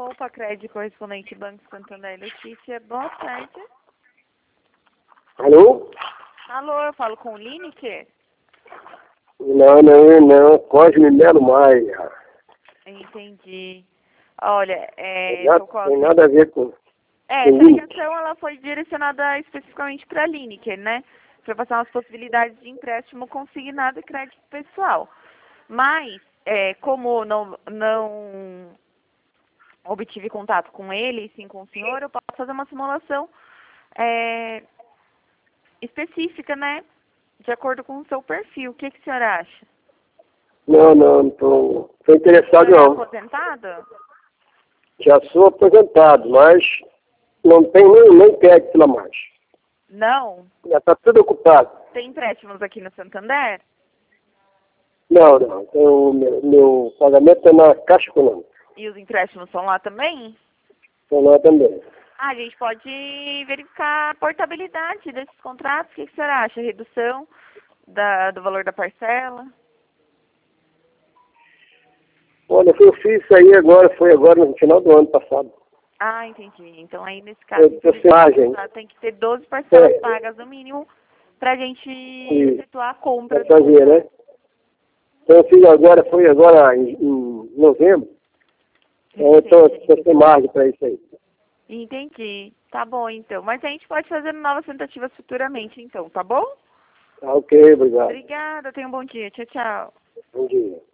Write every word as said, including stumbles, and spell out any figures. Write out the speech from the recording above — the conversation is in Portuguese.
Poupa Crédito correspondente Banco Santander. Letícia, boa tarde. Alô? Alô, eu falo com o Lineker? Não, não, não. Cosme Melo Maia. Entendi. Olha, é... Tem nada, Cosme... tem nada a ver com... É, com essa ligação ela foi direcionada especificamente para a Lineker, né? Para passar umas possibilidades de empréstimo consignado e crédito pessoal. Mas, é, como não, não obtive contato com ele, e sim com o senhor, eu posso fazer uma simulação é, específica, né? De acordo com o seu perfil. O que, que o senhor acha? Não, não, não tô, tô interessado O senhor é não. aposentado? Já sou aposentado, mas não tem nem, nem crédito lá mais. Não? Já está tudo ocupado. Tem empréstimos aqui no Santander? Não, não. Então, meu, meu pagamento é na Caixa Econômica. E os empréstimos são lá também? Então lá também. Ah, a gente pode verificar a portabilidade desses contratos. O que, que o senhor acha? Redução da, do valor da parcela? Olha, eu fiz isso aí agora, foi agora no final do ano passado. Ah, entendi. Então aí nesse caso, Eu, personagem. tem que ter doze parcelas É. pagas no mínimo para a gente E efetuar a compra. pra fazer, né? Então eu fiz agora, foi agora em, em novembro. Então eu tô, tô sem margem para isso aí. Entendi. Tá bom, então. Mas a gente pode fazer novas tentativas futuramente, então, tá bom? Tá ok, obrigado. Obrigada. Tenha um bom dia. Tchau, tchau. Bom dia.